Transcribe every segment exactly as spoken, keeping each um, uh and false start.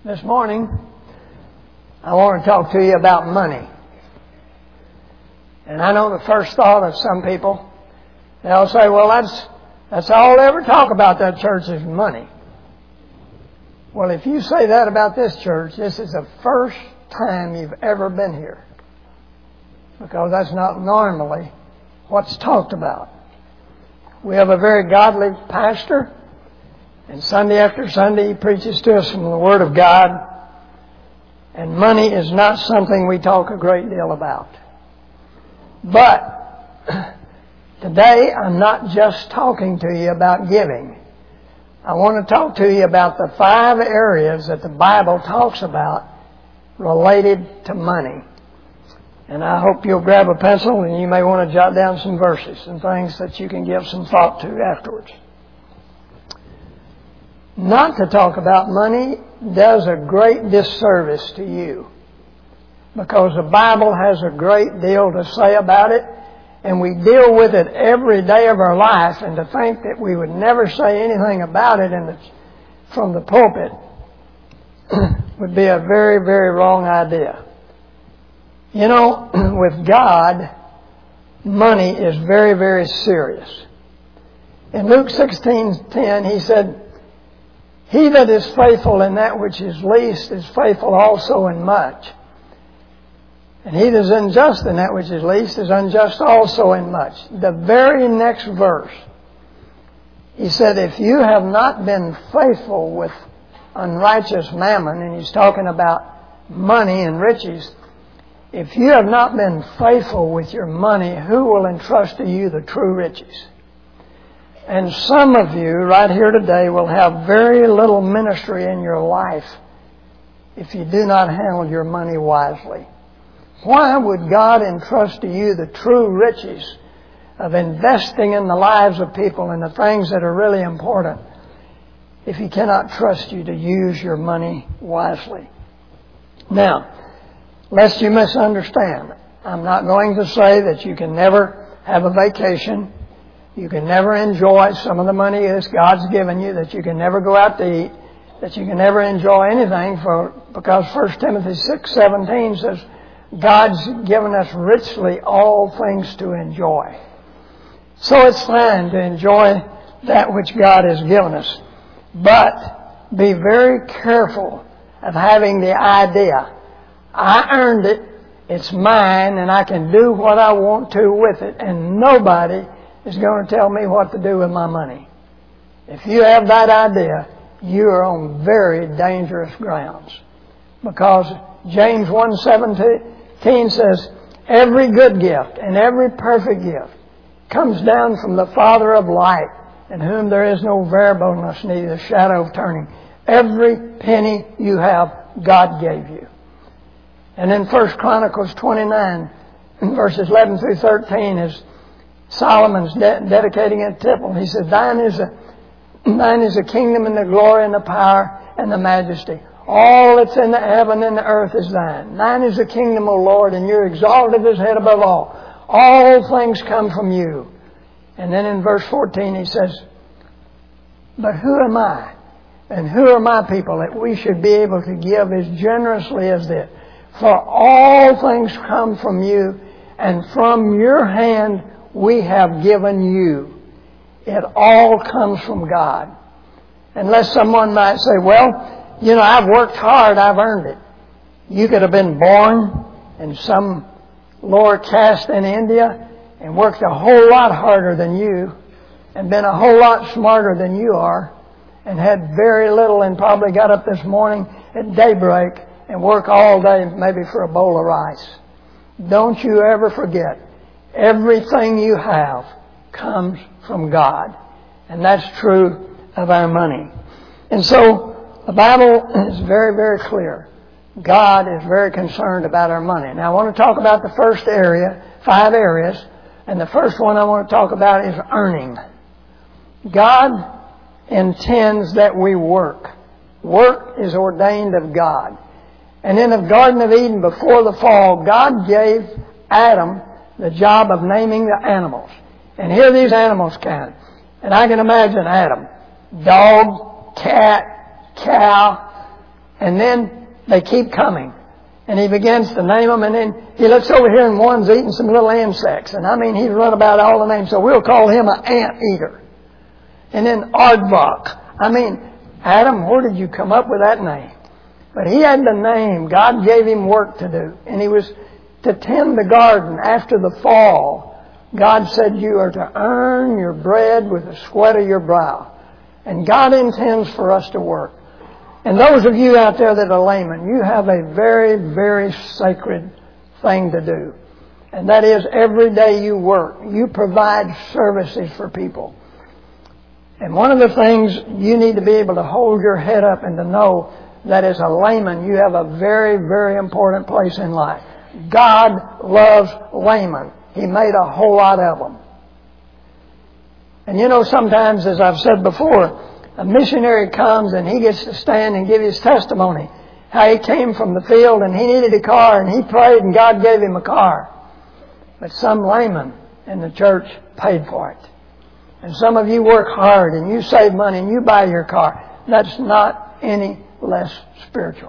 This morning, I want to talk to you about money. And I know the first thought of some people, they'll say, well, that's that's all they ever talk about, that church, is money. Well, if you say that about this church, this is the first time you've ever been here. Because that's not normally what's talked about. We have a very godly pastor, and Sunday after Sunday he preaches to us from the Word of God. And money is not something we talk a great deal about. But today I'm not just talking to you about giving. I want to talk to you about the five areas that the Bible talks about related to money. And I hope you'll grab a pencil, and you may want to jot down some verses and things that you can give some thought to afterwards. Not to talk about money does a great disservice to you, because the Bible has a great deal to say about it, and we deal with it every day of our life, and to think that we would never say anything about it in the, from the pulpit would be a very, very wrong idea. You know, with God, money is very, very serious. In Luke sixteen ten, he said, "He that is faithful in that which is least is faithful also in much. And he that is unjust in that which is least is unjust also in much." The very next verse, he said, if you have not been faithful with unrighteous mammon, and he's talking about money and riches, if you have not been faithful with your money, who will entrust to you the true riches? And some of you right here today will have very little ministry in your life if you do not handle your money wisely. Why would God entrust to you the true riches of investing in the lives of people and the things that are really important if He cannot trust you to use your money wisely? Now, lest you misunderstand, I'm not going to say that you can never have a vacation, you can never enjoy some of the money that God's given you, that you can never go out to eat, that you can never enjoy anything, for because First Timothy six seventeen says, God's given us richly all things to enjoy. So it's fine to enjoy that which God has given us. But be very careful of having the idea, I earned it, it's mine, and I can do what I want to with it, and nobody is going to tell me what to do with my money. If you have that idea, you are on very dangerous grounds. Because James one seventeen says, every good gift and every perfect gift comes down from the Father of light, in whom there is no variableness, neither shadow of turning. Every penny you have, God gave you. And in First Chronicles twenty-nine, verses eleven through thirteen, is Solomon's de- dedicating a temple. He said, thine is, a, thine is the kingdom and the glory and the power and the majesty. All that's in the heaven and the earth is thine. Thine is the kingdom, O Lord, and you're exalted as head above all. All things come from you. And then in verse fourteen he says, but who am I? And who are my people that we should be able to give as generously as this? For all things come from you, and from your hand we have given you. It all comes from God. Unless someone might say, well, you know, I've worked hard, I've earned it. You could have been born in some lower caste in India and worked a whole lot harder than you and been a whole lot smarter than you are and had very little and probably got up this morning at daybreak and work all day maybe for a bowl of rice. Don't you ever forget, everything you have comes from God. And that's true of our money. And so the Bible is very, very clear. God is very concerned about our money. Now I want to talk about the first area, five areas. And the first one I want to talk about is earning. God intends that we work. Work is ordained of God. And in the Garden of Eden before the fall, God gave Adam the job of naming the animals. And here these animals came. And I can imagine Adam. Dog, cat, cow, And then they keep coming. And he begins to name them, and then he looks over here and one's eating some little insects. And I mean, he's run about all the names, so we'll call him an ant eater. And then Aardvark. I mean, Adam, where did you come up with that name? But he had the name. God gave him work to do. And he was to tend the garden after the fall. God said you are to earn your bread with the sweat of your brow. And God intends for us to work. And those of you out there that are laymen, you have a very, very sacred thing to do. And that is every day you work. You provide services for people. And one of the things you need to be able to hold your head up and to know that as a layman, you have a very, very important place in life. God loves laymen. He made a whole lot of them. And you know, sometimes, as I've said before, a missionary comes and he gets to stand and give his testimony. How he came from the field and he needed a car and he prayed and God gave him a car. But some layman in the church paid for it. And some of you work hard and you save money and you buy your car. That's not any less spiritual.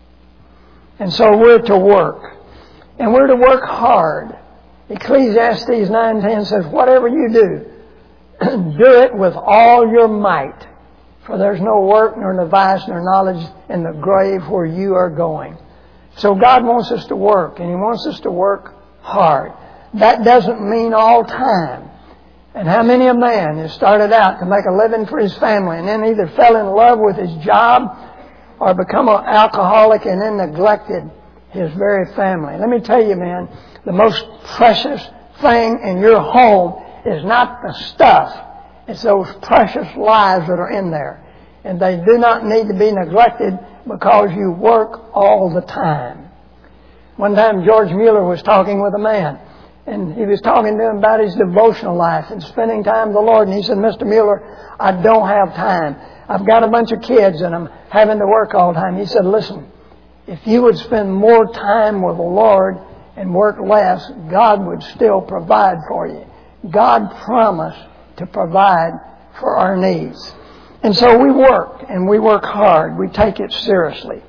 And so we're to work. And we're to work hard. Ecclesiastes nine ten says, whatever you do, do it with all your might. For there's no work, nor device, nor knowledge in the grave where you are going. So God wants us to work, and He wants us to work hard. That doesn't mean all time. And how many a man has started out to make a living for his family and then either fell in love with his job or become an alcoholic and then neglected his very family. Let me tell you, man, the most precious thing in your home is not the stuff. It's those precious lives that are in there. And they do not need to be neglected because you work all the time. One time George Mueller was talking with a man. And he was talking to him about his devotional life and spending time with the Lord. And he said, Mister Mueller, I don't have time. I've got a bunch of kids and I'm having to work all the time. He said, listen, if you would spend more time with the Lord and work less, God would still provide for you. God promised to provide for our needs. And so we work, and we work hard. We take it seriously.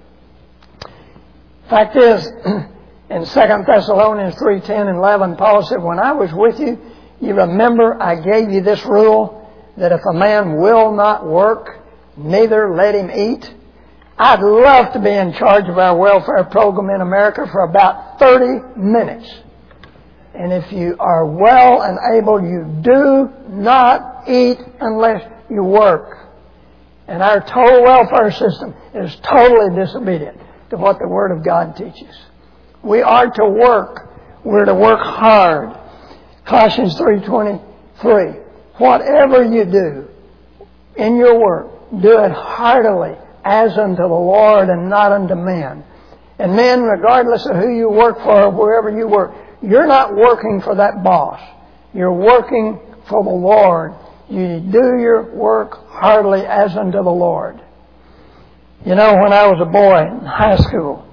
Fact is, in Second Thessalonians three ten and eleven, Paul said, when I was with you, you remember I gave you this rule, that if a man will not work, neither let him eat. I'd love to be in charge of our welfare program in America for about thirty minutes. And if you are well and able, you do not eat unless you work. And our total welfare system is totally disobedient to what the Word of God teaches. We are to work. We're to work hard. Colossians three twenty-three. Whatever you do in your work, do it heartily as unto the Lord and not unto men. And men, regardless of who you work for or wherever you work, you're not working for that boss. You're working for the Lord. You do your work heartily as unto the Lord. You know, when I was a boy in high school,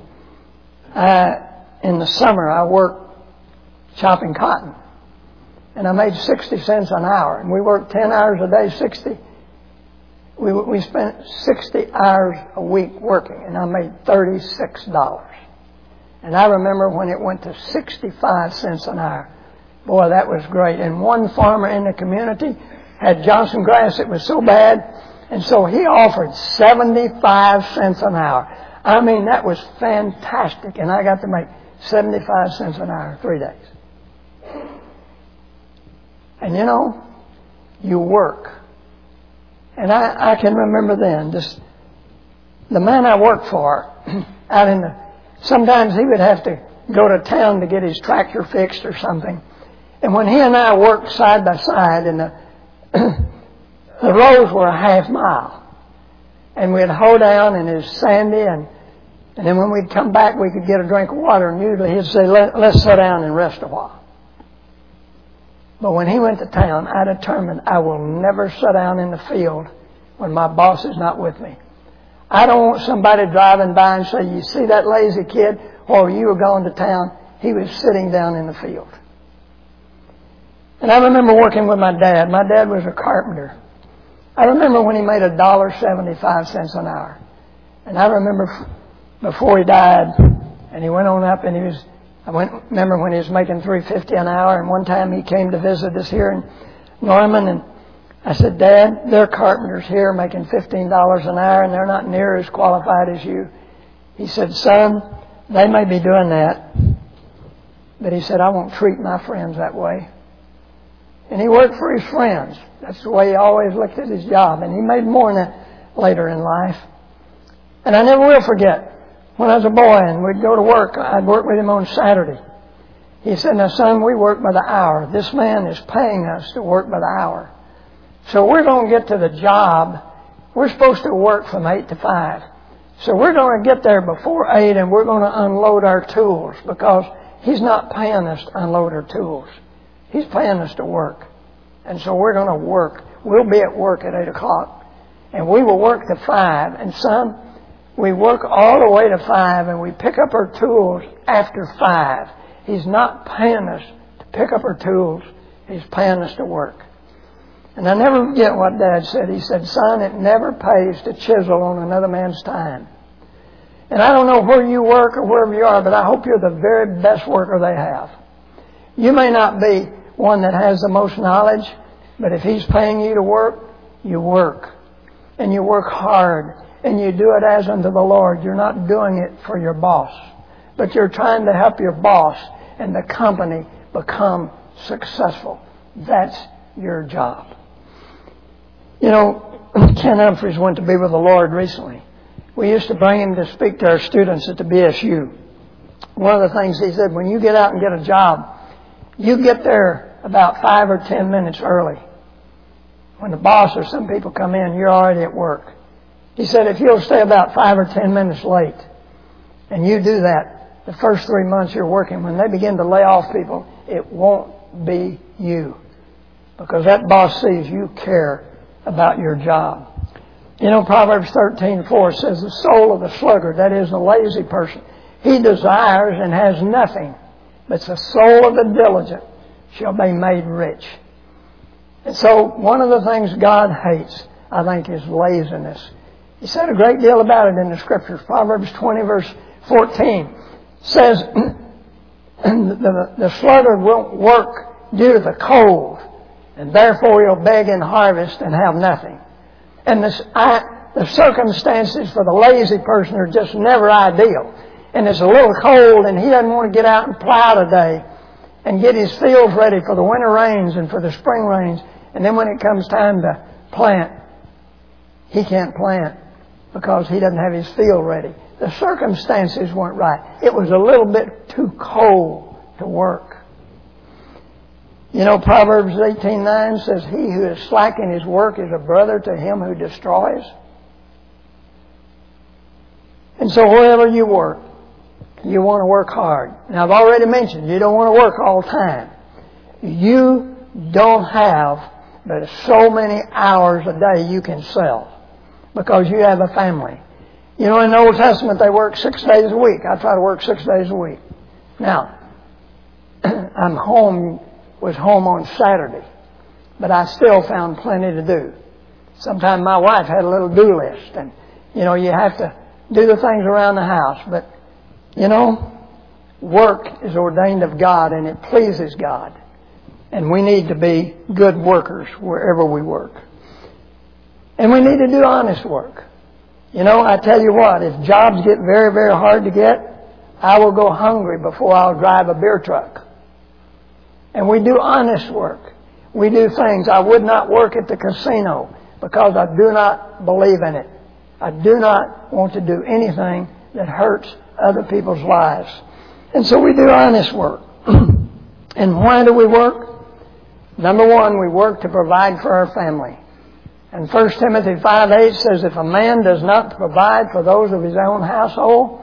I, in the summer I worked chopping cotton. And I made sixty cents an hour. And we worked ten hours a day, sixty. We, we spent sixty hours a week working. And I made thirty-six dollars. And I remember when it went to sixty-five cents an hour. Boy, that was great. And one farmer in the community had Johnson grass that was so bad. And so he offered seventy-five cents an hour. I mean, that was fantastic. And I got to make seventy-five cents an hour three days. And you know, you work. And I, I can remember then, just the man I worked for out in the, sometimes he would have to go to town to get his tractor fixed or something. And when he and I worked side by side, and the, the roads were a half mile. And we'd hoe down and it was sandy, and, and then when we'd come back we could get a drink of water, and usually he'd say, Let, let's sit down and rest a while. But when he went to town, I determined I will never sit down in the field when my boss is not with me. I don't want somebody driving by and say, you see that lazy kid? While you were going to town, he was sitting down in the field. And I remember working with my dad. My dad was a carpenter. I remember when he made a dollar seventy-five cents an hour. And I remember before he died, and he went on up, and he was, I went, remember when he was making three fifty an hour, and one time he came to visit us here in Norman, and I said, Dad, there are carpenters here making fifteen dollars an hour, and they're not near as qualified as you. He said, son, they may be doing that, but he said, I won't treat my friends that way. And he worked for his friends. That's the way he always looked at his job, and he made more than that later in life. And I never will forget, when I was a boy and we'd go to work, I'd work with him on Saturday. He said, now son, we work by the hour. This man is paying us to work by the hour. So we're going to get to the job. We're supposed to work from eight to five. So we're going to get there before eight, and we're going to unload our tools, because he's not paying us to unload our tools. He's paying us to work. And so we're going to work. We'll be at work at eight o'clock. And we will work to five. And son, we work all the way to five, and we pick up our tools after five. He's not paying us to pick up our tools. He's paying us to work. And I never forget what Dad said. He said, son, it never pays to chisel on another man's time. And I don't know where you work or wherever you are, but I hope you're the very best worker they have. You may not be one that has the most knowledge, but if he's paying you to work, you work. And you work hard. And you do it as unto the Lord. You're not doing it for your boss, but you're trying to help your boss and the company become successful. That's your job. You know, Ken Humphreys went to be with the Lord recently. We used to bring him to speak to our students at the B S U. One of the things he said, when you get out and get a job, you get there about five or ten minutes early. When the boss or some people come in, you're already at work. He said, if you'll stay about five or ten minutes late, and you do that the first three months you're working, when they begin to lay off people, it won't be you. Because that boss sees you care about your job. You know, Proverbs thirteen four says, the soul of the sluggard, that is the lazy person, he desires and has nothing, but the soul of the diligent shall be made rich. And so one of the things God hates, I think, is laziness. He said a great deal about it in the Scriptures. Proverbs twenty verse fourteen says, the, the sluggard won't work due to the cold, and therefore he'll beg in harvest and have nothing. And this, I, the circumstances for the lazy person are just never ideal. And it's a little cold, and he doesn't want to get out and plow today and get his fields ready for the winter rains and for the spring rains. And then when it comes time to plant, he can't plant because he doesn't have his field ready. The circumstances weren't right. It was a little bit too cold to work. You know, Proverbs eighteen nine says, he who is slack in his work is a brother to him who destroys. And so wherever you work, you want to work hard. Now, I've already mentioned you don't want to work all the time. You don't have but so many hours a day you can sell because you have a family. You know, in the Old Testament, they work six days a week. I try to work six days a week. Now, I'm home, was home on Saturday, but I still found plenty to do. Sometimes my wife had a little do list, and, you know, you have to do the things around the house. But, you know, work is ordained of God, and it pleases God. And we need to be good workers wherever we work. And we need to do honest work. You know, I tell you what, if jobs get very, very hard to get, I will go hungry before I'll drive a beer truck. And we do honest work. We do things. I would not work at the casino because I do not believe in it. I do not want to do anything that hurts other people's lives. And so we do honest work. And why do we work? Number one, we work to provide for our family. And First Timothy five eight says, if a man does not provide for those of his own household,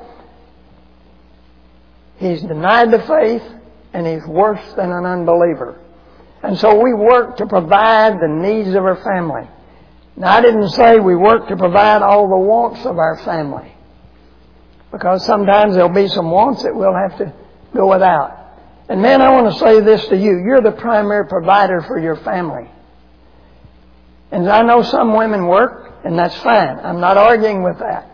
he's denied the faith and he's worse than an unbeliever. And so we work to provide the needs of our family. Now, I didn't say we work to provide all the wants of our family, because sometimes there'll be some wants that we'll have to go without. And man, I want to say this to you. You're the primary provider for your family. And I know some women work, and that's fine. I'm not arguing with that.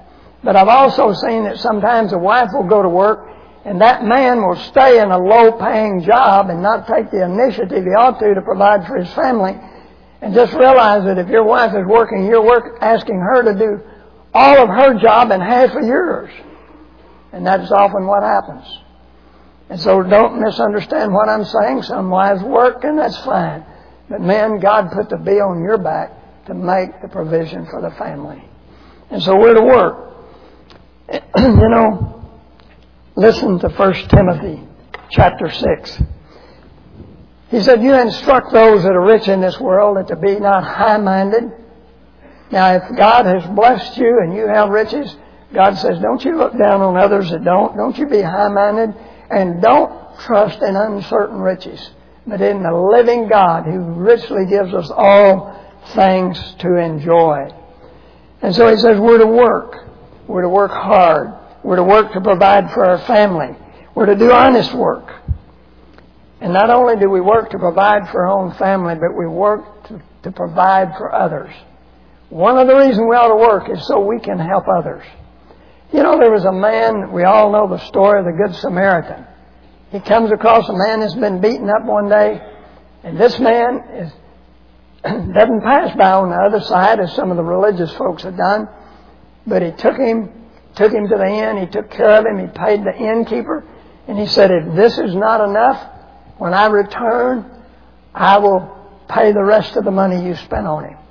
But I've also seen that sometimes a wife will go to work and that man will stay in a low-paying job and not take the initiative he ought to to provide for his family. And just realize that if your wife is working, you're work, asking her to do all of her job and half of yours. And that's often what happens. And so don't misunderstand what I'm saying. Some wives work, and that's fine. But men, God put the bill on your back to make the provision for the family. And so we're to work. You know, listen to First Timothy chapter six. He said, you instruct those that are rich in this world that to be not high-minded. Now, if God has blessed you and you have riches, God says, don't you look down on others that don't. Don't you be high-minded. And don't trust in uncertain riches, but in the living God who richly gives us all things to enjoy. And so he says we're to work. We're to work hard. We're to work to provide for our family. We're to do honest work. And not only do we work to provide for our own family, but we work to, to provide for others. One of the reasons we ought to work is so we can help others. You know, there was a man, we all know the story of the Good Samaritan. He comes across a man that's been beaten up one day, and this man is, doesn't pass by on the other side as some of the religious folks had done, but he took him, took him to the inn, he took care of him, he paid the innkeeper, and he said, if this is not enough, when I return, I will pay the rest of the money you spent on him.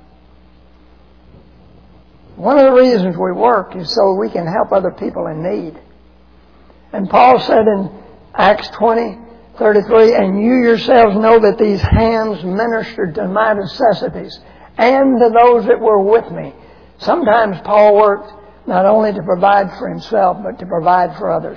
One of the reasons we work is so we can help other people in need. And Paul said in Acts twenty thirty-three, and you yourselves know that these hands ministered to my necessities and to those that were with me. Sometimes Paul worked not only to provide for himself, but to provide for others.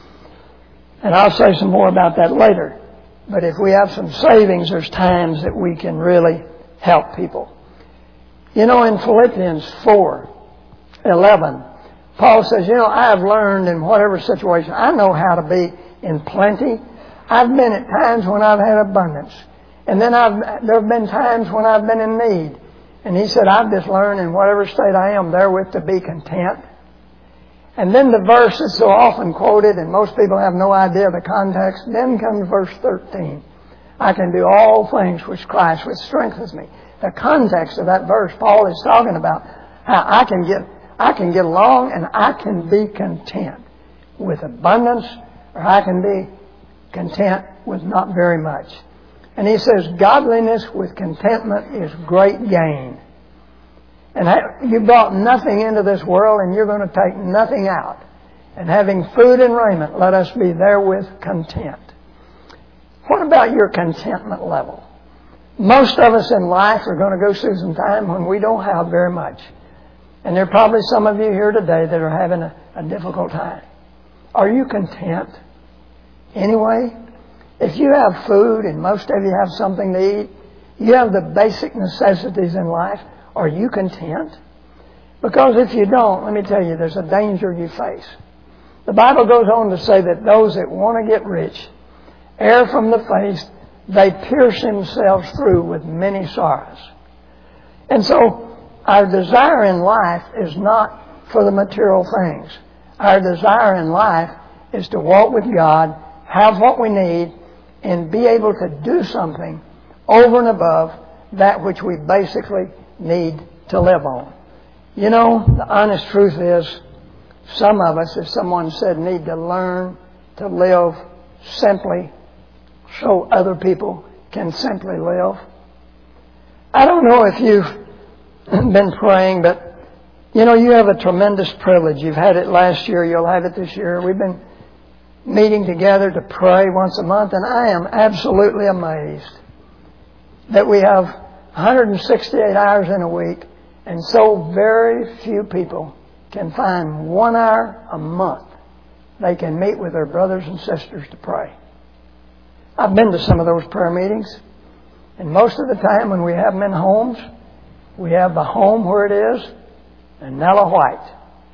And I'll say some more about that later. But if we have some savings, there's times that we can really help people. You know, in Philippians four eleven, Paul says, you know, I have learned in whatever situation, I know how to be in plenty. I've been at times when I've had abundance. And then I've, there have been times when I've been in need. And he said, I've just learned in whatever state I am therewith to be content. And then the verse is so often quoted, and most people have no idea the context. Then comes verse thirteen. I can do all things which Christ which strengthens me. The context of that verse, Paul is talking about how I can get, I can get along and I can be content with abundance, or I can be content with not very much. And he says, godliness with contentment is great gain. And you brought nothing into this world, and you're going to take nothing out. And having food and raiment, let us be therewith content. What about your contentment level? Most of us in life are going to go through some time when we don't have very much. And there are probably some of you here today that are having a, a difficult time. Are you content? Anyway, if you have food, and most of you have something to eat, you have the basic necessities in life, are you content? Because if you don't, let me tell you, there's a danger you face. The Bible goes on to say that those that want to get rich err from the faith, they pierce themselves through with many sorrows. And so our desire in life is not for the material things. Our desire in life is to walk with God, have what we need, and be able to do something over and above that which we basically need to live on. You know, the honest truth is, some of us, if someone said, need to learn to live simply so other people can simply live. I don't know if you've been praying, but you know, you have a tremendous privilege. You've had it last year, you'll have it this year. We've been meeting together to pray once a month, and I am absolutely amazed that we have one hundred sixty-eight hours in a week, and so very few people can find one hour a month they can meet with their brothers and sisters to pray. I've been to some of those prayer meetings, and most of the time when we have them in homes, we have the home where it is, and Nella White.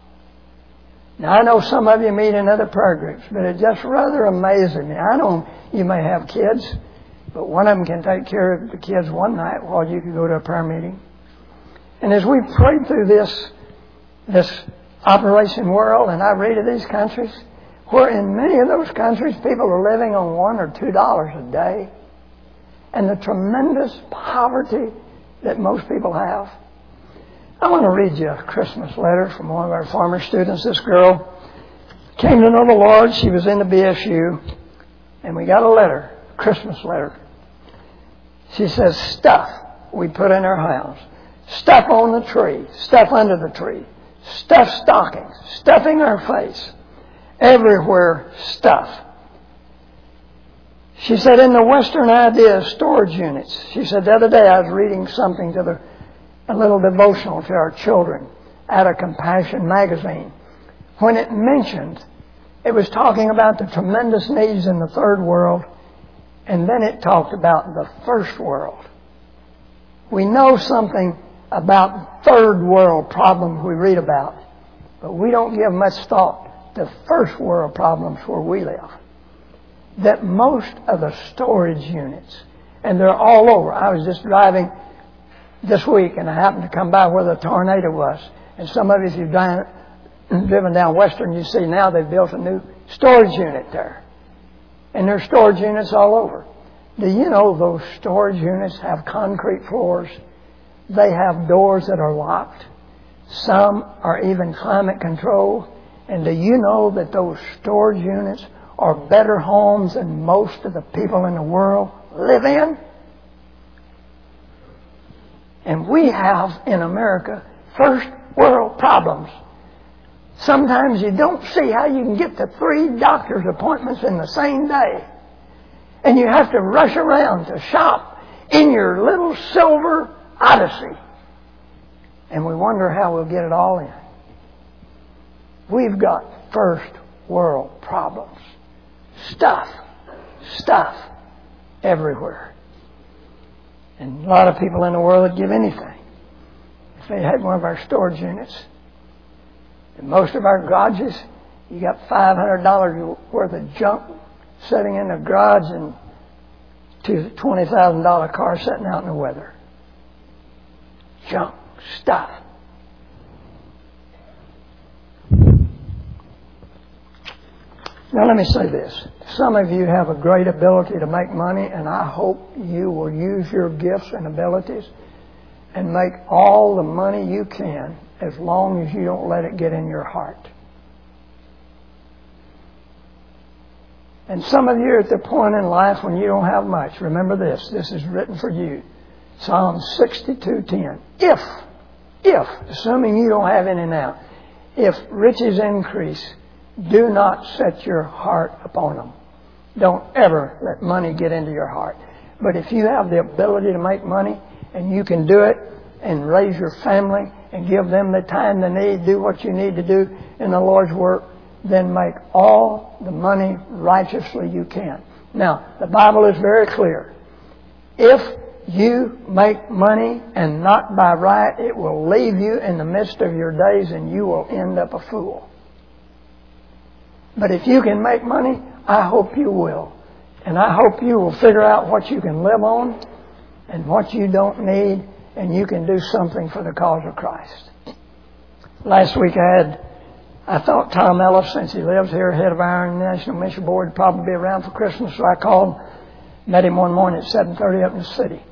Now, I know some of you meet in other prayer groups, but it just rather amazes me. I know you may have kids, but one of them can take care of the kids one night while you can go to a prayer meeting. And as we prayed through this, this Operation World, and I read of these countries where in many of those countries people are living on one or two dollars a day, and the tremendous poverty that most people have. I want to read you a Christmas letter from one of our former students. This girl came to know the Lord. She was in the B S U, and we got a letter, a Christmas letter. She says, stuff we put in our house, stuff on the tree, stuff under the tree, stuff stockings, stuffing our face, everywhere stuff. She said, in the Western idea of storage units, she said, the other day I was reading something to the, a little devotional to our children out of Compassion magazine. When it mentioned, it was talking about the tremendous needs in the third world, and then it talked about the first world. We know something about third world problems we read about, but we don't give much thought to first world problems where we live. That most of the storage units, and they're all over. I was just driving this week, and I happened to come by where the tornado was. And some of you, if you've driven down Western, you see now they've built a new storage unit there. And there's storage units all over. Do you know those storage units have concrete floors? They have doors that are locked. Some are even climate controlled. And do you know that those storage units are better homes than most of the people in the world live in? And we have in America first world problems. Sometimes you don't see how you can get to three doctor's appointments in the same day. And you have to rush around to shop in your little silver Odyssey. And we wonder how we'll get it all in. We've got first world problems. Stuff. Stuff. Everywhere. And a lot of people in the world would give anything if they had one of our storage units. In most of our garages, you got five hundred dollars worth of junk sitting in the garage and two twenty thousand dollars cars sitting out in the weather. Junk. Stuff. Now let me say this. Some of you have a great ability to make money, and I hope you will use your gifts and abilities and make all the money you can, as long as you don't let it get in your heart. And some of you are at the point in life when you don't have much. Remember this. This is written for you. Psalm sixty-two ten. If, if, assuming you don't have any now, if riches increase, do not set your heart upon them. Don't ever let money get into your heart. But if you have the ability to make money and you can do it and raise your family and give them the time they need, do what you need to do in the Lord's work, then make all the money righteously you can. Now, the Bible is very clear. If you make money and not by right, it will leave you in the midst of your days and you will end up a fool. But if you can make money, I hope you will. And I hope you will figure out what you can live on and what you don't need, and you can do something for the cause of Christ. Last week I had, I thought Tom Ellis, since he lives here, head of our National Mission Board, would probably be around for Christmas, so I called, met him one morning at seven thirty up in the city,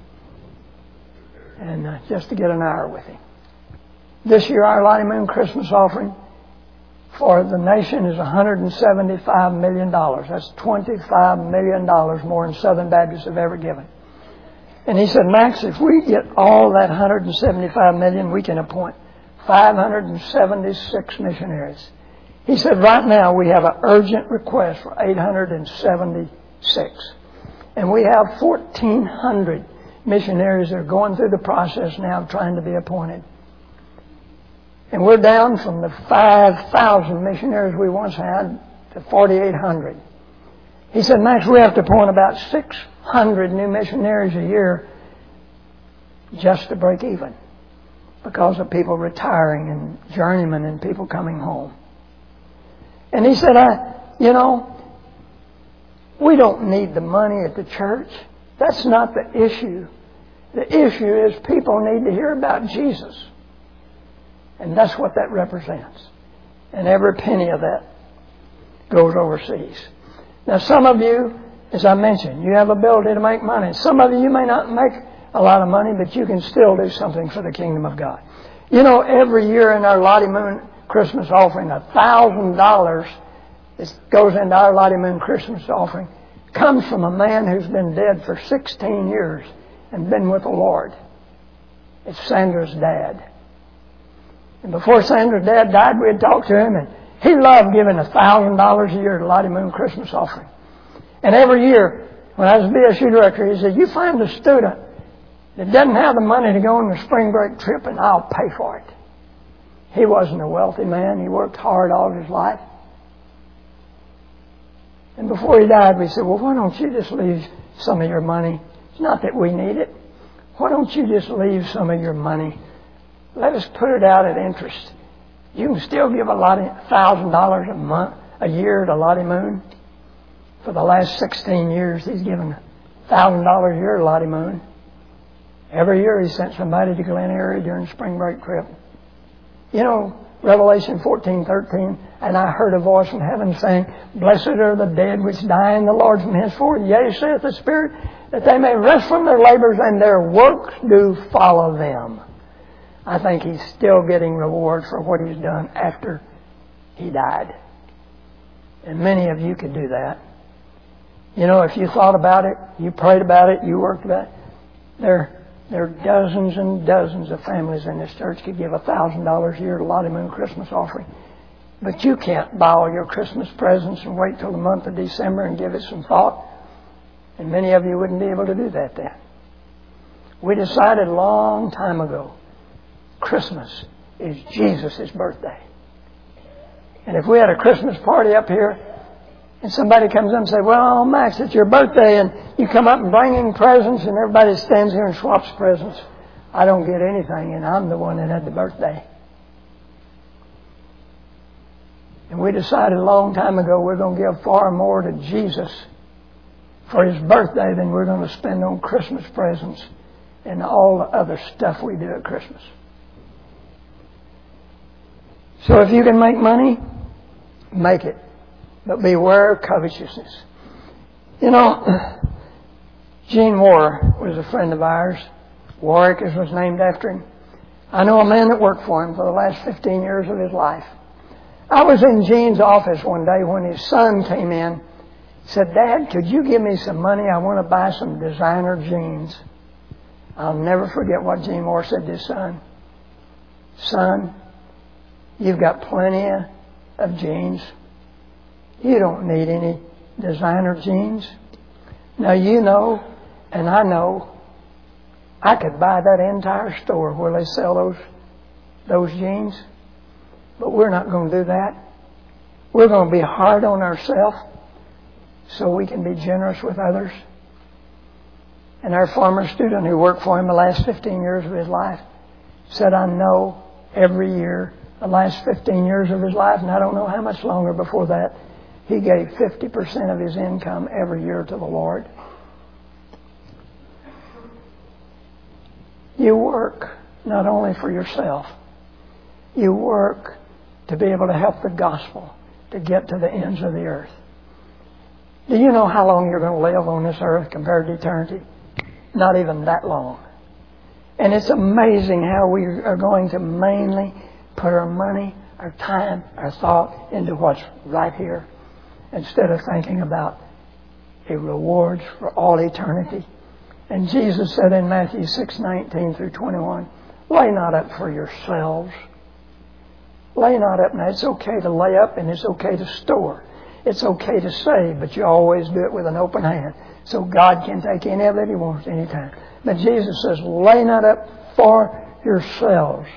and uh, just to get an hour with him. This year our Lottie Moon Christmas offering for the nation is one hundred seventy-five million dollars. That's twenty-five million dollars more than Southern Baptists have ever given. And he said, Max, if we get all that one hundred seventy-five million dollars, we can appoint five hundred seventy-six missionaries. He said, right now we have an urgent request for eight hundred seventy-six. And we have fourteen hundred missionaries that are going through the process now trying to be appointed. And we're down from the five thousand missionaries we once had to forty-eight hundred. He said, Max, we have to appoint about six hundred new missionaries a year just to break even because of people retiring and journeymen and people coming home. And he said, I, you know, we don't need the money at the church. That's not the issue. The issue is people need to hear about Jesus. And that's what that represents. And every penny of that goes overseas. Now, some of you, as I mentioned, you have ability to make money. Some of you, you may not make a lot of money, but you can still do something for the kingdom of God. You know, every year in our Lottie Moon Christmas offering, a thousand dollars that goes into our Lottie Moon Christmas offering comes from a man who's been dead for sixteen years and been with the Lord. It's Sandra's dad. And before Sandra's dad died, we had talked to him, and he loved giving a thousand dollars a year to Lottie Moon Christmas offering. And every year, when I was B S U director, he said, you find a student that doesn't have the money to go on the spring break trip, and I'll pay for it. He wasn't a wealthy man. He worked hard all his life. And before he died, we said, well, why don't you just leave some of your money? It's not that we need it. Why don't you just leave some of your money? Let us put it out at interest. You can still give a lot of thousand dollars a month, a year to Lottie Moon. For the last sixteen years, he's given a thousand dollars a year to Lottie Moon. Every year he sent somebody to Glen Eyrie during spring break trip. You know, Revelation fourteen thirteen, and I heard a voice from heaven saying, blessed are the dead which die in the Lord from henceforth. Yea, saith the Spirit, that they may rest from their labors, and their works do follow them. I think he's still getting reward for what he's done after he died. And many of you could do that. You know, if you thought about it, you prayed about it, you worked about it, there There are dozens and dozens of families in this church could give a thousand dollars a year to Lottie Moon Christmas offering. But you can't buy all your Christmas presents and wait till the month of December and give it some thought. And many of you wouldn't be able to do that then. We decided a long time ago, Christmas is Jesus' birthday. And if we had a Christmas party up here, and somebody comes up and says, well, Max, it's your birthday, and you come up and bring in presents, and everybody stands here and swaps presents. I don't get anything, and I'm the one that had the birthday. And we decided a long time ago we're going to give far more to Jesus for his birthday than we're going to spend on Christmas presents and all the other stuff we do at Christmas. So if you can make money, make it. But beware of covetousness. You know, Gene Moore was a friend of ours. Warwick was named after him. I know a man that worked for him for the last fifteen years of his life. I was in Gene's office one day when his son came in. He said, Dad, could you give me some money? I want to buy some designer jeans. I'll never forget what Gene Moore said to his son. Son, you've got plenty of jeans. You don't need any designer jeans. Now you know, and I know, I could buy that entire store where they sell those, those jeans. But we're not going to do that. We're going to be hard on ourselves so we can be generous with others. And our former student who worked for him the last fifteen years of his life said, I know every year, the last fifteen years of his life, and I don't know how much longer before that, he gave fifty percent of his income every year to the Lord. You work not only for yourself, you work to be able to help the gospel to get to the ends of the earth. Do you know how long you're going to live on this earth compared to eternity? Not even that long. And it's amazing how we are going to mainly put our money, our time, our thought into what's right here, instead of thinking about a rewards for all eternity. And Jesus said in Matthew six nineteen through twenty-one, lay not up for yourselves. Lay not up. Now, it's okay to lay up and it's okay to store. It's okay to save, but you always do it with an open hand. So God can take any of it He wants anytime. But Jesus says, lay not up for yourselves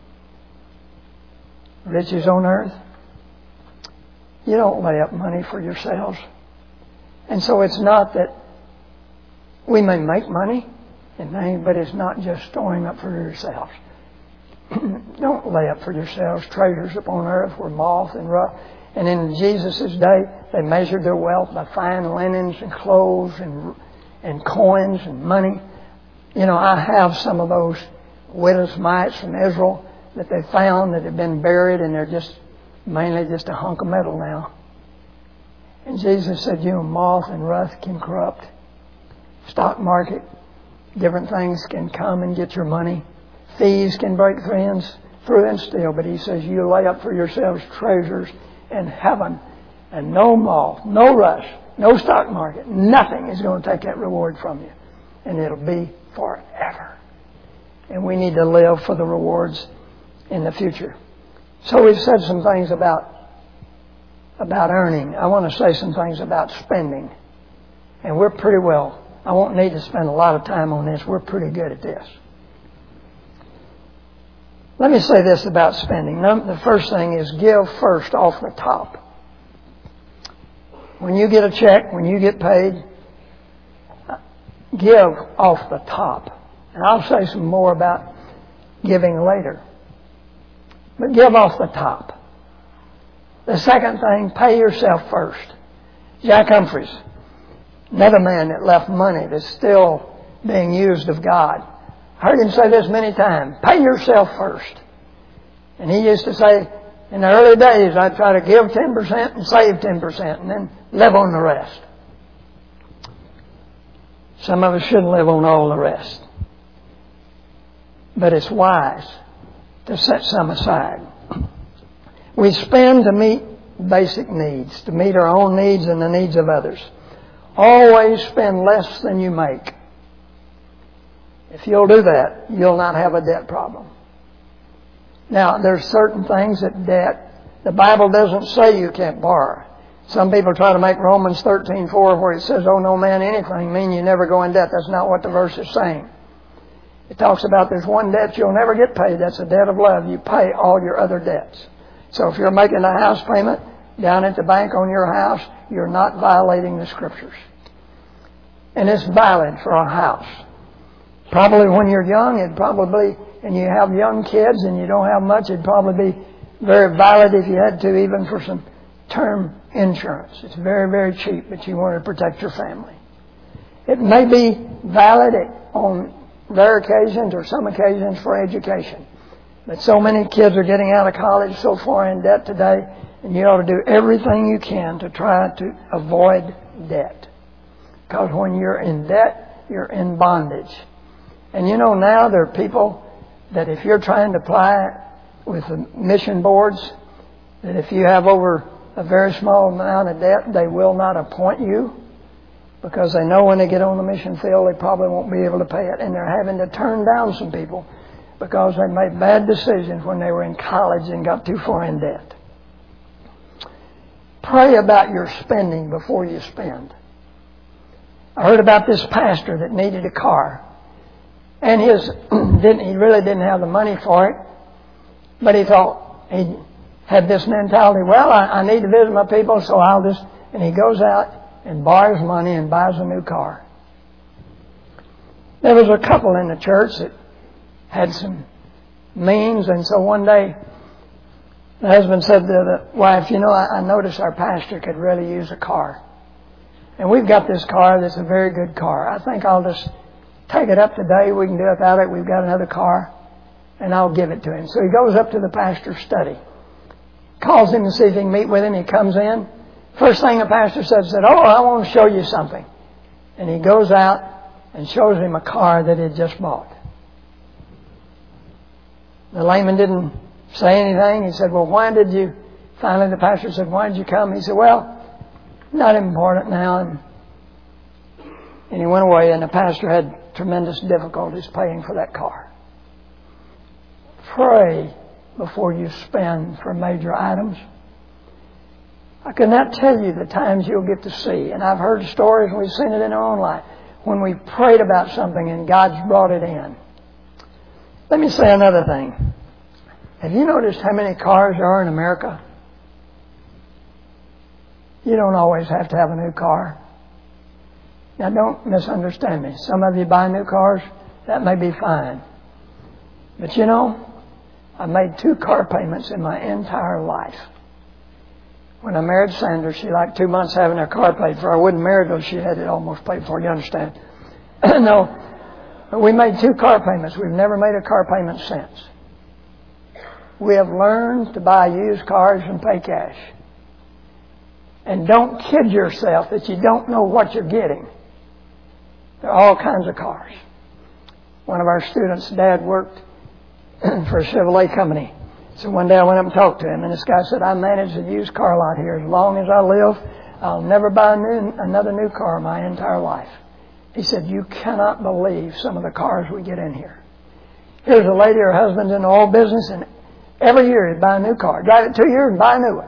riches on earth. You don't lay up money for yourselves. And so it's not that we may make money, but it's not just storing up for yourselves. Don't lay up for yourselves treasures upon earth where moth and rust. And in Jesus' day, they measured their wealth by fine linens and clothes and and coins and money. You know, I have some of those widow's mites from Israel that they found that had been buried, and they're just mainly just a hunk of metal now. And Jesus said, you know, moth and rust can corrupt. Stock market, different things can come and get your money. Thieves can break friends through and steal. But he says, you lay up for yourselves treasures in heaven. And no moth, no rust, no stock market, nothing is going to take that reward from you. And it'll be forever. And we need to live for the rewards in the future. So we've said some things about, about earning. I want to say some things about spending. And we're pretty well, I won't need to spend a lot of time on this. We're pretty good at this. Let me say this about spending. The first thing is give first off the top. When you get a check, when you get paid, give off the top. And I'll say some more about giving later. But give off the top. The second thing, pay yourself first. Jack Humphreys, another man that left money that's still being used of God. I heard him say this many times. Pay yourself first. And he used to say, in the early days, I'd try to give ten percent and save ten percent and then live on the rest. Some of us shouldn't live on all the rest. But it's wise to set some aside. We spend to meet basic needs, to meet our own needs and the needs of others. Always spend less than you make. If you'll do that, you'll not have a debt problem. Now, there's certain things that debt, the Bible doesn't say you can't borrow. Some people try to make Romans thirteen four, where it says, "Oh, no man anything," mean you never go in debt. That's not what the verse is saying. It talks about there's one debt you'll never get paid. That's the debt of love. You pay all your other debts. So if you're making a house payment down at the bank on your house, you're not violating the Scriptures. And it's valid for a house. Probably when you're young, it'd probably, and you have young kids and you don't have much, it'd probably be very valid if you had to, even for some term insurance. It's very, very cheap, but you want to protect your family. It may be valid on rare occasions or some occasions for education. But so many kids are getting out of college so far in debt today, and you ought to do everything you can to try to avoid debt. Because when you're in debt, you're in bondage. And you know, now there are people that if you're trying to apply with the mission boards, that if you have over a very small amount of debt, they will not appoint you, because they know when they get on the mission field, they probably won't be able to pay it. And they're having to turn down some people because they made bad decisions when they were in college and got too far in debt. Pray about your spending before you spend. I heard about this pastor that needed a car. And his didn't he really didn't have the money for it. But he thought, he had this mentality, well, I, I need to visit my people, so I'll just... And he goes out and borrows money and buys a new car. There was a couple in the church that had some means, and so one day the husband said to the wife, you know, I, I noticed our pastor could really use a car. And we've got this car that's a very good car. I think I'll just take it up today. We can do without it. We've got another car. And I'll give it to him. So he goes up to the pastor's study. Calls him to see if he can meet with him. He comes in. First thing the pastor said, said, oh, I want to show you something. And he goes out and shows him a car that he had just bought. The layman didn't say anything. He said, well, why did you... Finally, the pastor said, why did you come? He said, well, not important now. And, and he went away, and the pastor had tremendous difficulties paying for that car. Pray before you spend for major items. I cannot tell you the times you'll get to see, and I've heard stories, and we've seen it in our own life, when we prayed about something and God's brought it in. Let me say another thing. Have you noticed how many cars there are in America? You don't always have to have a new car. Now, don't misunderstand me. Some of you buy new cars. That may be fine. But you know, I made two car payments in my entire life. When I married Sandra, she liked two months having her car paid for. I wouldn't marry her till she had it almost paid for. You understand? No. But we made two car payments. We've never made a car payment since. We have learned to buy used cars and pay cash. And don't kid yourself that you don't know what you're getting. There are all kinds of cars. One of our students' dad worked for a Chevrolet company. So one day I went up and talked to him, and this guy said, I manage a used car lot here. As long as I live, I'll never buy a new, another new car my entire life. He said, you cannot believe some of the cars we get in here. Here's a lady, her husband's in the oil business, and every year he'd buy a new car. Drive it two years and buy a new one.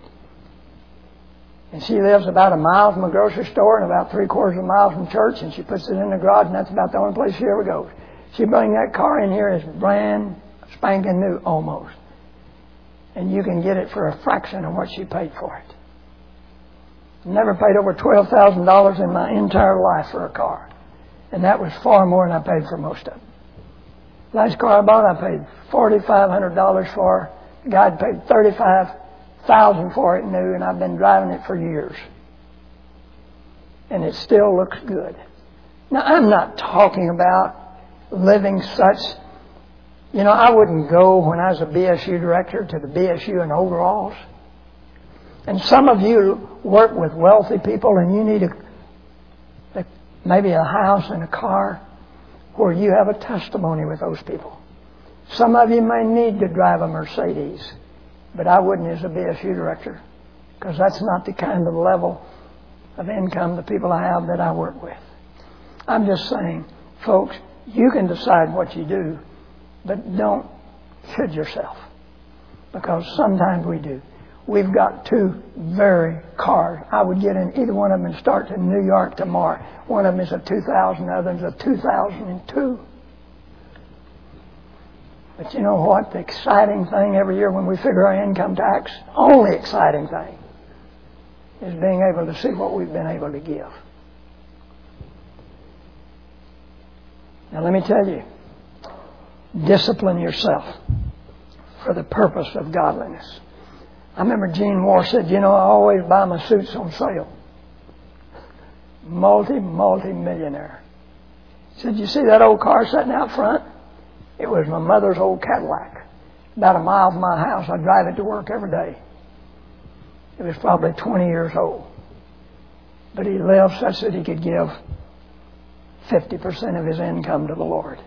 And she lives about a mile from a grocery store and about three quarters of a mile from church, and she puts it in the garage, and that's about the only place she ever goes. She brings that car in here as brand spanking new almost. And you can get it for a fraction of what she paid for it. Never paid over twelve thousand dollars in my entire life for a car. And that was far more than I paid for most of them. Last car I bought, I paid four thousand five hundred dollars for. The guy paid thirty-five thousand dollars for it new, and I've been driving it for years. And it still looks good. Now, I'm not talking about living such... You know, I wouldn't go when I was a B S U director to the B S U in overalls. And some of you work with wealthy people and you need a, a, maybe a house and a car where you have a testimony with those people. Some of you may need to drive a Mercedes, but I wouldn't as a B S U director, because that's not the kind of level of income the people I have that I work with. I'm just saying, folks, you can decide what you do, but don't kid yourself, because sometimes we do. We've got two very cars. I would get in either one of them and start to New York tomorrow. One of them is a two thousand, the other is a two thousand two. But you know what? The exciting thing every year when we figure our income tax, only exciting thing, is being able to see what we've been able to give. Now let me tell you, discipline yourself for the purpose of godliness. I remember Gene Moore said, you know, I always buy my suits on sale. Multi, multi-millionaire. He said, you see that old car sitting out front? It was my mother's old Cadillac. About a mile from my house. I drive it to work every day. It was probably twenty years old. But he lived such that he could give fifty percent of his income to the Lord.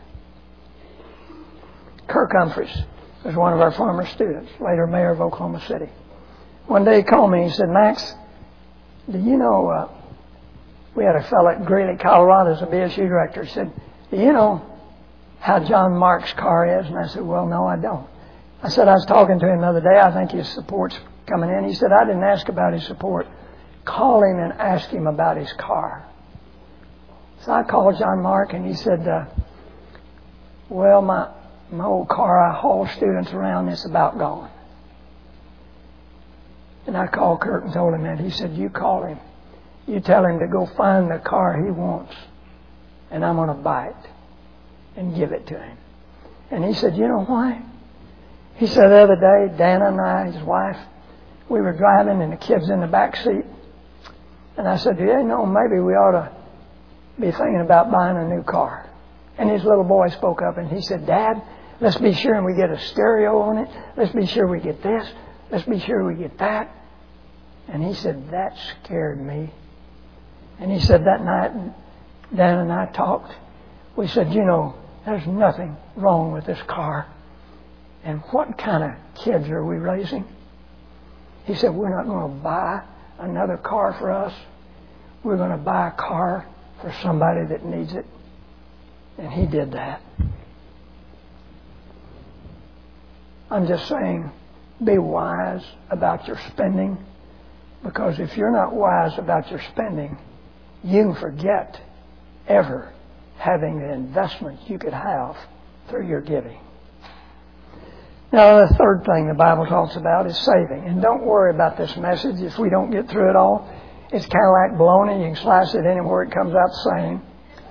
Kirk Humphreys was one of our former students, later mayor of Oklahoma City. One day he called me and he said, Max, do you know, uh, we had a fellow at Greeley, Colorado, as a B S U director. He said, do you know how John Mark's car is? And I said, well, no, I don't. I said, I was talking to him the other day. I think his support's coming in. He said, I didn't ask about his support. Call him and ask him about his car. So I called John Mark and he said, uh, well, my... My old car, I haul students around, it's about gone. And I called Kurt and told him that. He said, you call him. You tell him to go find the car he wants, and I'm going to buy it and give it to him. And he said, you know why? He said the other day, Dana and I, his wife, we were driving and the kids in the back seat. And I said, yeah, you know, maybe we ought to be thinking about buying a new car. And his little boy spoke up and he said, Dad, let's be sure we get a stereo on it. Let's be sure we get this. Let's be sure we get that. And he said, that scared me. And he said that night, Dan and I talked. We said, you know, there's nothing wrong with this car. And what kind of kids are we raising? He said, we're not going to buy another car for us. We're going to buy a car for somebody that needs it. And he did that. I'm just saying, be wise about your spending, because if you're not wise about your spending, you can forget ever having the investment you could have through your giving. Now, the third thing the Bible talks about is saving. And don't worry about this message if we don't get through it all. It's kind of like bologna. You can slice it anywhere, it comes out the same.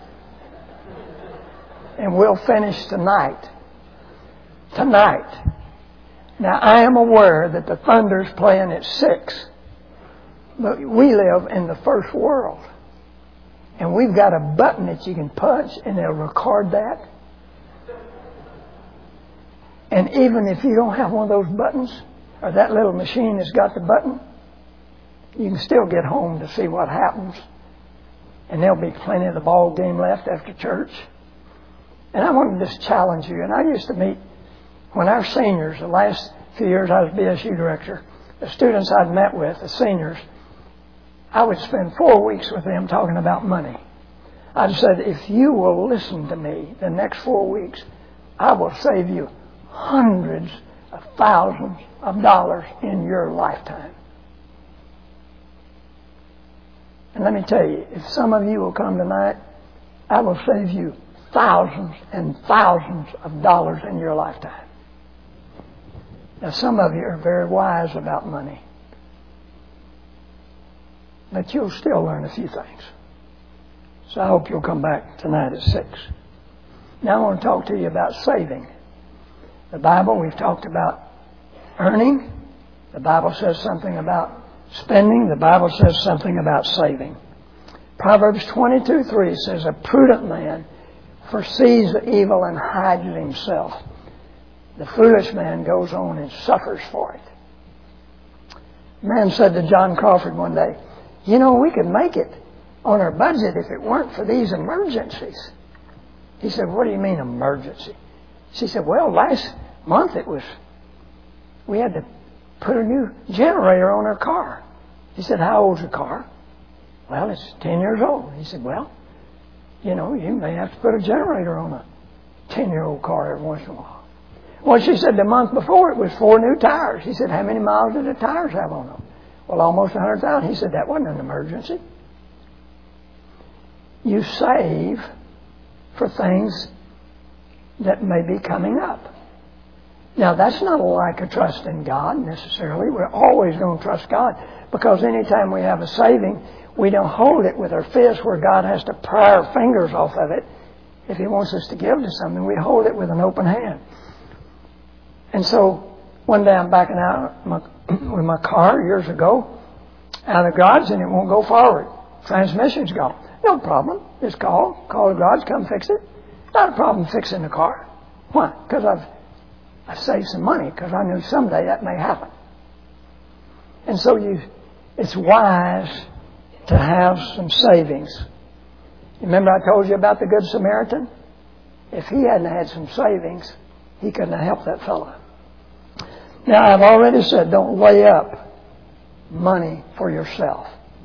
And we'll finish tonight. Tonight. Now, I am aware that the Thunder's playing at six. But we live in the first world. And we've got a button that you can punch and it'll record that. And even if you don't have one of those buttons, or that little machine that's got the button, you can still get home to see what happens. And there'll be plenty of the ball game left after church. And I want to just challenge you. And I used to meet, when our seniors, the last few years I was B S U director, the students I'd met with, the seniors, I would spend four weeks with them talking about money. I said, if you will listen to me the next four weeks, I will save you hundreds of thousands of dollars in your lifetime. And let me tell you, if some of you will come tonight, I will save you thousands and thousands of dollars in your lifetime. Now, some of you are very wise about money, but you'll still learn a few things. So I hope you'll come back tonight at six. Now I want to talk to you about saving. The Bible, we've talked about earning. The Bible says something about spending. The Bible says something about saving. Proverbs twenty-two three says, a prudent man foresees the evil and hides it himself. The foolish man goes on and suffers for it. A man said to John Crawford one day, you know, we could make it on our budget if it weren't for these emergencies. He said, what do you mean emergency? She said, well, last month it was, we had to put a new generator on our car. He said, how old's the car? Well, it's ten years old. He said, well, you know, you may have to put a generator on a ten-year-old car every once in a while. Well, she said the month before it was four new tires. He said, how many miles did the tires have on them? Well, almost one hundred thousand. He said, that wasn't an emergency. You save for things that may be coming up. Now, that's not a lack of trust in God necessarily. We're always going to trust God, because anytime we have a saving, we don't hold it with our fist where God has to pry our fingers off of it. If He wants us to give to something, we hold it with an open hand. And so one day I'm backing out my, with my car years ago out of the garage, and it won't go forward. Transmission's gone. No problem. Just call. Call the garage. Come fix it. Not a problem fixing the car. Why? Because I've, I've saved some money, because I knew someday that may happen. And so you, it's wise to have some savings. Remember I told you about the Good Samaritan? If he hadn't had some savings, he couldn't have helped that fellow. Now, I've already said, don't lay up money for yourself.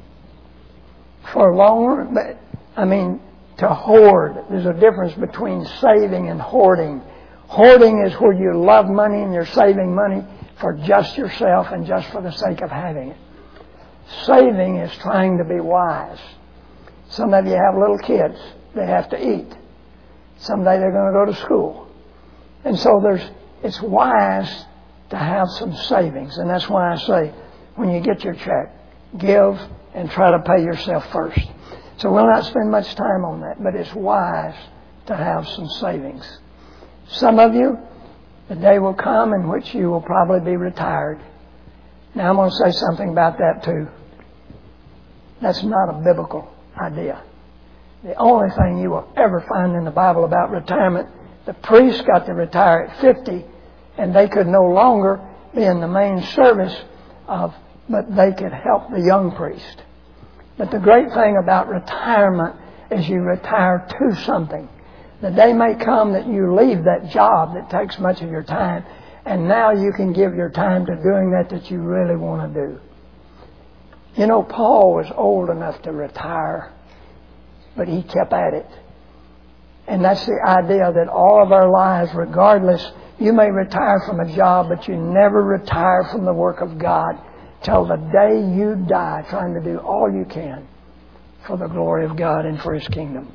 For long, but I mean, to hoard. There's a difference between saving and hoarding. Hoarding is where you love money and you're saving money for just yourself and just for the sake of having it. Saving is trying to be wise. Some of you have little kids. They have to eat. Someday they're going to go to school. And so there's, it's wise to have some savings. And that's why I say, when you get your check, give and try to pay yourself first. So we'll not spend much time on that, but it's wise to have some savings. Some of you, the day will come in which you will probably be retired. Now I'm going to say something about that too. That's not a biblical idea. The only thing you will ever find in the Bible about retirement, the priests got to retire at fifty, and they could no longer be in the main service of, but they could help the young priest. But the great thing about retirement is you retire to something. The day may come that you leave that job that takes much of your time, and now you can give your time to doing that that you really want to do. You know, Paul was old enough to retire, but he kept at it. And that's the idea that all of our lives, regardless, you may retire from a job, but you never retire from the work of God till the day you die, trying to do all you can for the glory of God and for His kingdom.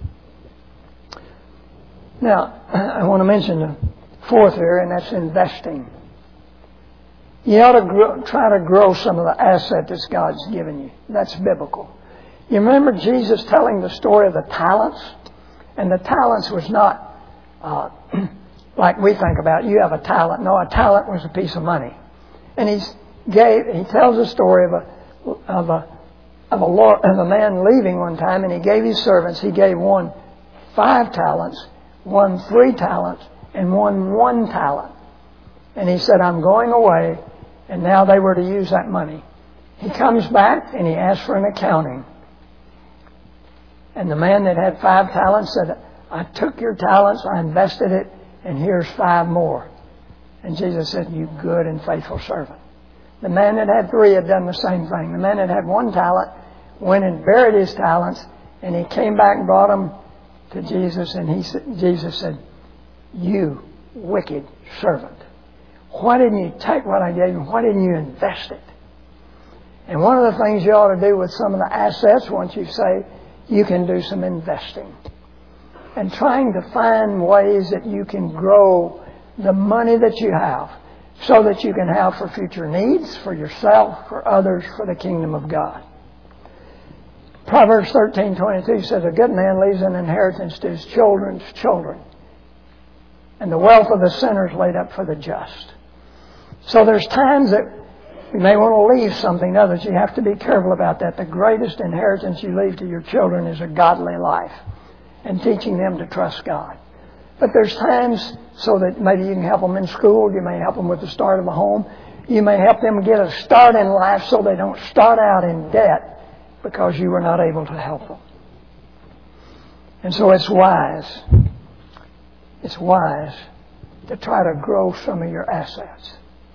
Now, I want to mention the fourth area, and that's investing. You ought to grow, try to grow some of the asset that God's given you. That's biblical. You remember Jesus telling the story of the talents? And the talents was not uh, like we think about, you have a talent. No, a talent was a piece of money. And he's gave, he tells a story of a, of a, of a, Lord, of a man leaving one time, and he gave his servants, he gave one five talents, one three talents, and one one talent. And he said, I'm going away. And now they were to use that money. He comes back and he asks for an accounting. And the man that had five talents said, I took your talents, I invested it, and here's five more. And Jesus said, you good and faithful servant. The man that had three had done the same thing. The man that had one talent went and buried his talents, and he came back and brought them to Jesus, and he said, Jesus said, you wicked servant. Why didn't you take what I gave you? Why didn't you invest it? And one of the things you ought to do with some of the assets, once you say, you can do some investing. And trying to find ways that you can grow the money that you have so that you can have for future needs, for yourself, for others, for the kingdom of God. Proverbs thirteen twenty-two says, a good man leaves an inheritance to his children's children, and the wealth of the sinner is laid up for the just. So there's times that you may want to leave something to others. You have to be careful about that. The greatest inheritance you leave to your children is a godly life and teaching them to trust God. But there's times so that maybe you can help them in school. You may help them with the start of a home. You may help them get a start in life so they don't start out in debt because you were not able to help them. And so it's wise. It's wise to try to grow some of your assets.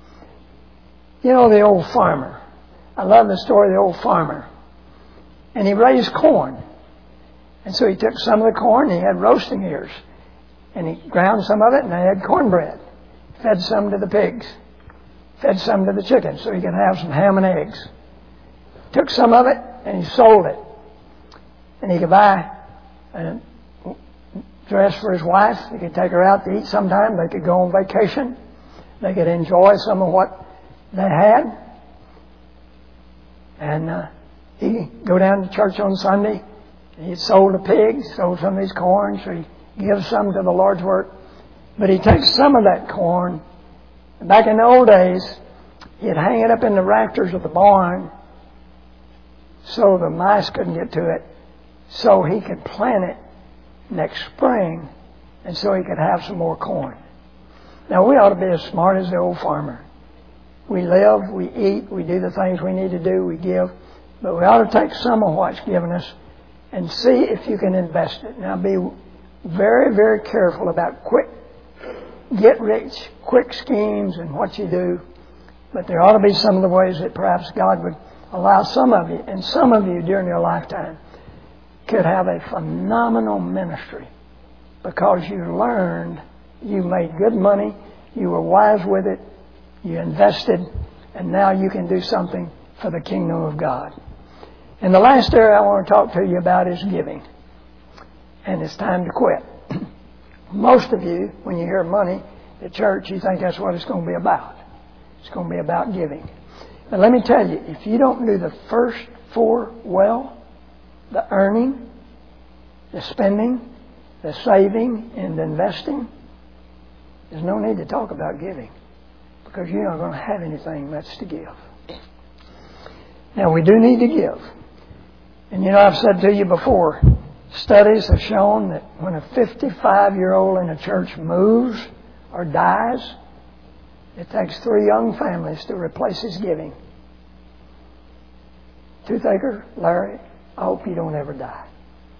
You know the old farmer. I love the story of the old farmer. And he raised corn. And so he took some of the corn and he had roasting ears. And he ground some of it and they had cornbread. Fed some to the pigs. Fed some to the chickens so he could have some ham and eggs. Took some of it and he sold it. And he could buy a dress for his wife. He could take her out to eat sometime. They could go on vacation. They could enjoy some of what they had. And uh, he'd go down to church on Sunday. He had sold a pig, sold some of his corn, so he gives some to the Lord's work. But he takes some of that corn. And back in the old days, he'd hang it up in the rafters of the barn so the mice couldn't get to it, so he could plant it next spring, and so he could have some more corn. Now, we ought to be as smart as the old farmer. We live, we eat, we do the things we need to do, we give. But we ought to take some of what's given us and see if you can invest it. Now, be very, very careful about quick, get-rich, quick schemes and what you do. But there ought to be some of the ways that perhaps God would allow some of you, and some of you during your lifetime, could have a phenomenal ministry because you learned, you made good money, you were wise with it, you invested, and now you can do something for the kingdom of God. And the last area I want to talk to you about is giving. And it's time to quit. Most of you, when you hear money at church, you think that's what it's going to be about. It's going to be about giving. But let me tell you, if you don't do the first four well, the earning, the spending, the saving, and the investing, there's no need to talk about giving because you're not going to have anything much to give. Now, we do need to give. And you know, I've said to you before, studies have shown that when a fifty-five-year-old in a church moves or dies, it takes three young families to replace his giving. Toothaker, Larry, I hope you don't ever die.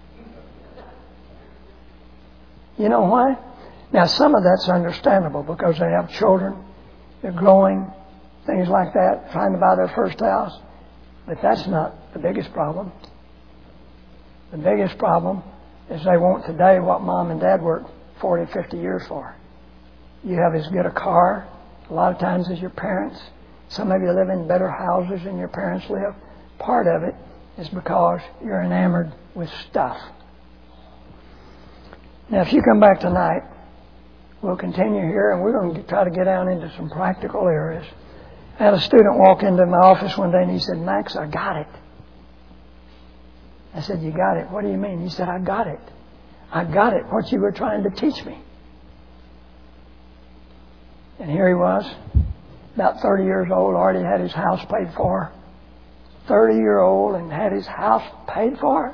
You know why? Now, some of that's understandable because they have children, they're growing, things like that, trying to buy their first house. But that's not the biggest problem. The biggest problem is they want today what mom and dad worked forty, fifty years for. You have as good a car, a lot of times, as your parents. Some of you live in better houses than your parents live. Part of it is because you're enamored with stuff. Now, if you come back tonight, we'll continue here, and we're going to try to get down into some practical areas. I had a student walk into my office one day, and he said, Max, I got it. I said, you got it? What do you mean? He said, I got it. I got it, what you were trying to teach me. And here he was, about thirty years old, already had his house paid for. thirty-year-old and had his house paid for.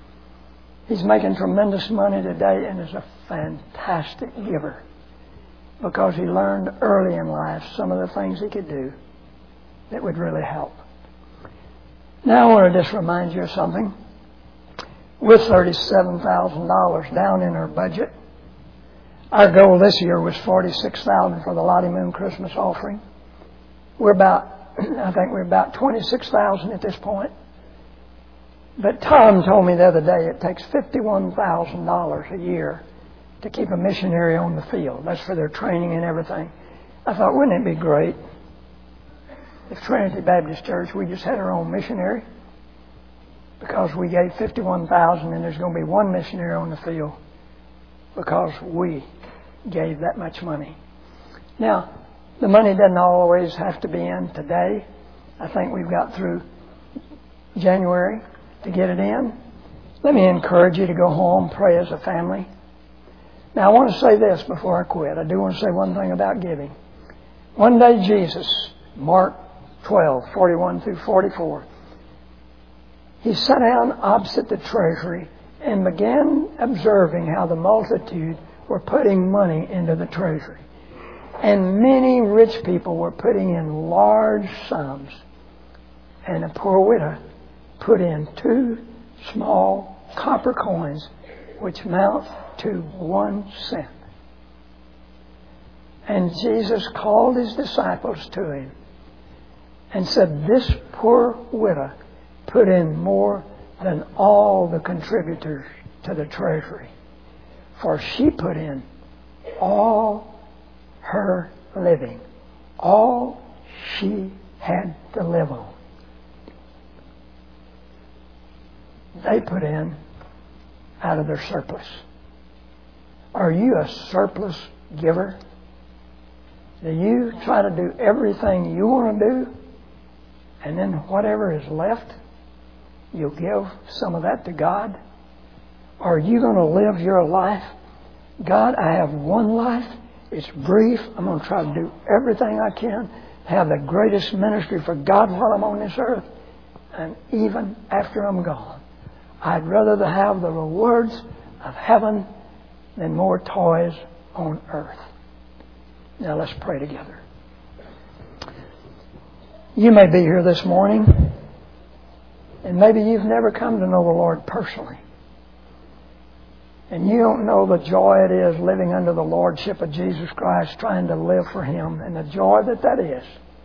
He's making tremendous money today and is a fantastic giver. because he learned early in life some of the things he could do that would really help. Now I want to just remind you of something. With thirty-seven thousand dollars down in our budget, our goal this year was forty-six thousand dollars for the Lottie Moon Christmas offering. We're about, I think we're about twenty-six thousand dollars at this point. But Tom told me the other day it takes fifty-one thousand dollars a year to keep a missionary on the field. That's for their training and everything. I thought, wouldn't it be great if Trinity Baptist Church, we just had our own missionary? Because we gave fifty-one thousand dollars and there's going to be one missionary on the field because we gave that much money. Now, the money doesn't always have to be in today. I think we've got through January to get it in. Let me encourage you to go home, pray as a family. Now, I want to say this before I quit. I do want to say one thing about giving. One day Jesus, Mark twelve, forty-one through forty-four, he sat down opposite the treasury and began observing how the multitude were putting money into the treasury. And many rich people were putting in large sums. And a poor widow put in two small copper coins, which amount to one cent. And Jesus called his disciples to him and said, this poor widow put in more than all the contributors to the treasury, for she put in all her living, all she had to live on. They put in out of their surplus. Are you a surplus giver? Do you try to do everything you want to do, and then whatever is left, you'll give some of that to God? Or are you going to live your life? God, I have one life. It's brief. I'm going to try to do everything I can, have the greatest ministry for God while I'm on this earth. And even after I'm gone, I'd rather have the rewards of heaven than more toys on earth. Now let's pray together. You may be here this morning, and maybe you've never come to know the Lord personally. And you don't know the joy it is living under the Lordship of Jesus Christ, trying to live for Him, and the joy that that is.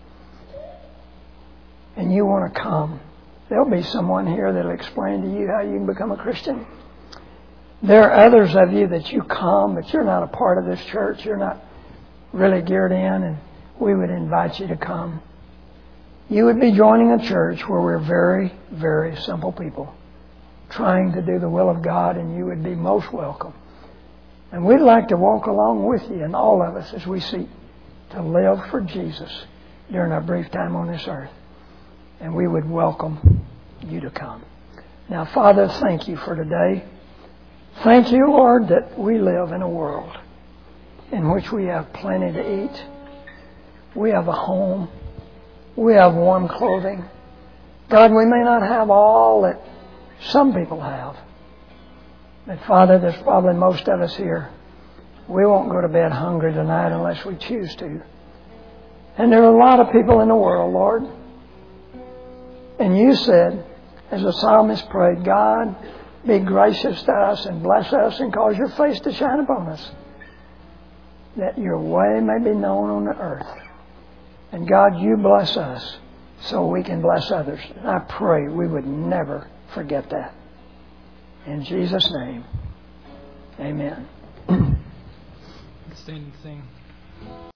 And you want to come. There'll be someone here that'll explain to you how you can become a Christian. There are others of you that you come, but you're not a part of this church. You're not really geared in, and we would invite you to come. You would be joining a church where we're very, very simple people trying to do the will of God, and you would be most welcome. And we'd like to walk along with you and all of us as we seek to live for Jesus during our brief time on this earth. And we would welcome you to come. Now, Father, thank you for today. Thank you, Lord, that we live in a world in which we have plenty to eat. We have a home. We have warm clothing. God, we may not have all that some people have. But Father, there's probably most of us here. We won't go to bed hungry tonight unless we choose to. And there are a lot of people in the world, Lord. And you said, as the psalmist prayed, God, be gracious to us and bless us and cause your face to shine upon us, that your way may be known on the earth. And God, you bless us so we can bless others. And I pray we would never forget that. In Jesus' name, amen. Stand and sing.